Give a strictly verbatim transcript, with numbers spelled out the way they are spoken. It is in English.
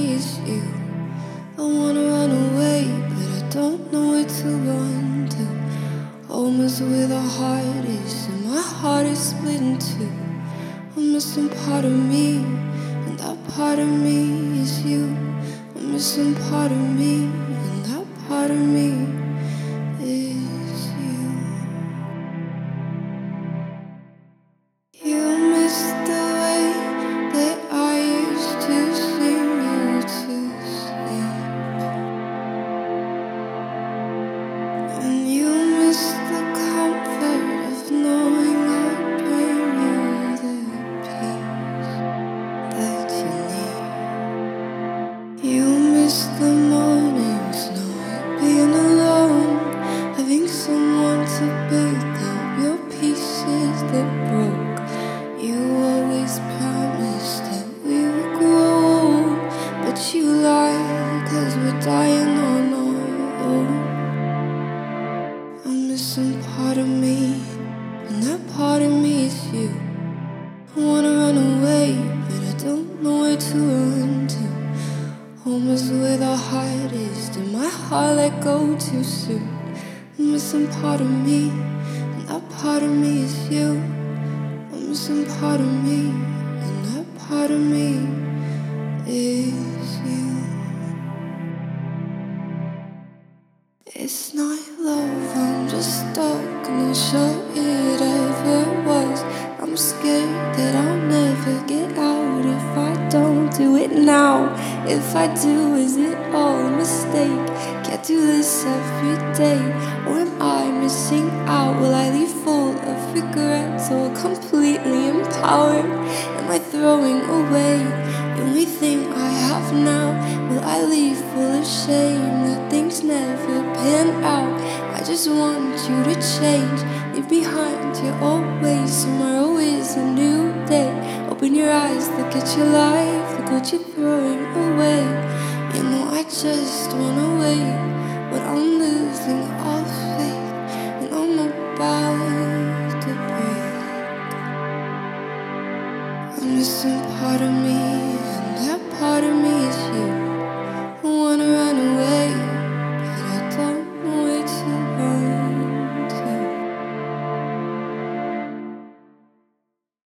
me is you. I wanna run away, but I don't know where to run to. Almost where the heart is, and my heart is split in two. I'm missing part of me, and that part of me is you. I'm missing part of me, and that part of me is you. You miss the way that I used to sing you to sleep, and you miss the comfort of knowing I'd bring you the peace that you need. You miss the mornings, not being alone, having someone to pick up your pieces that broke. You always promised that we would grow old, but you lied, 'cause we're dying on our own. I'm missing part of me, and that part of me is you. I wanna run away, but I don't know where to run to. Home is where the heart is, did my heart let go too soon? I'm missing part of me, and that part of me is you. I'm missing part of me, and that part of me is you. It's not love, I'm just stuck, not sure it ever was. I'm scared that I'll never get out if I don't do it now. If I do, is it all a mistake? Can't do this every day. Or am I missing out? Will I leave full of regrets or completely empowered? Am I throwing away the only thing I have now? Will I leave full of shame that things never pan out? I just want you to change, leave behind your old ways. Tomorrow is a new day. Open your eyes, look at your life, look what you're throwing away. You know I just wanna wait, but I'm losing all faith, and I'm about to break. I'm missing part of me, and that part of me is you.